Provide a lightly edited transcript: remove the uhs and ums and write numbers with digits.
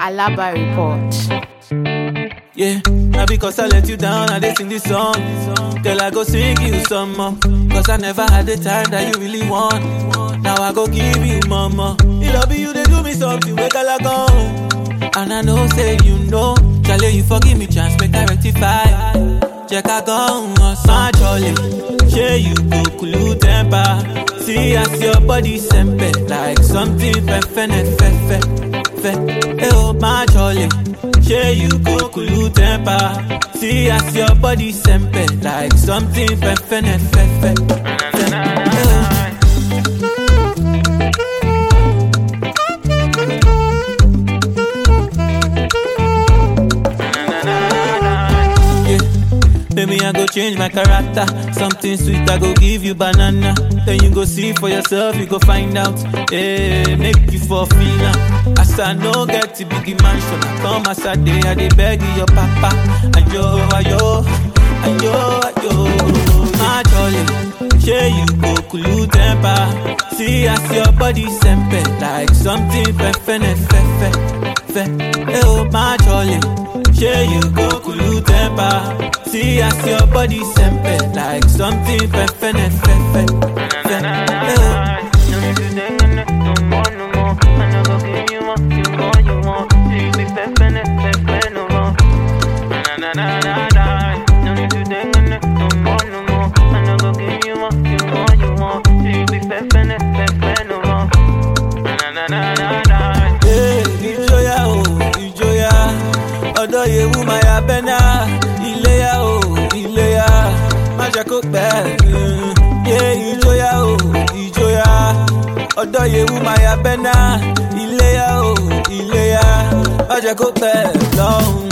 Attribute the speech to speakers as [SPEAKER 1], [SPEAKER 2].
[SPEAKER 1] Alaba Report.
[SPEAKER 2] Yeah, now because I let you down, I did sing this song. Girl, I go sing you some more. Cause I never had the time that you really want. Now I go give you mama. It love you, they do me something, make I go. And I know, say you know. Charlie, you forgive me, chance, make I rectify. Check I go, my Charlie. Share you go cool temper. See as your body sempe like something fefe. Oh my Charlie. Share you go cool temper. See as your body sempe like something fefe. Baby, I go change my character. Something sweet, I go give you banana. Then you go see for yourself, you go find out. Yeah, make you for feel now. As I no get to big mansion, I come as a day, I dey beg your papa. Ayo. My Charlie, share you go cool temper. See as your body sempe like something fefe. Oh my Charlie, share you go cool temper. See as your body sempe like something fefe. Odo yewu maya bena ileya maja ko pe yeah ijoya Odo yewu maya bena ileya maja ko pe long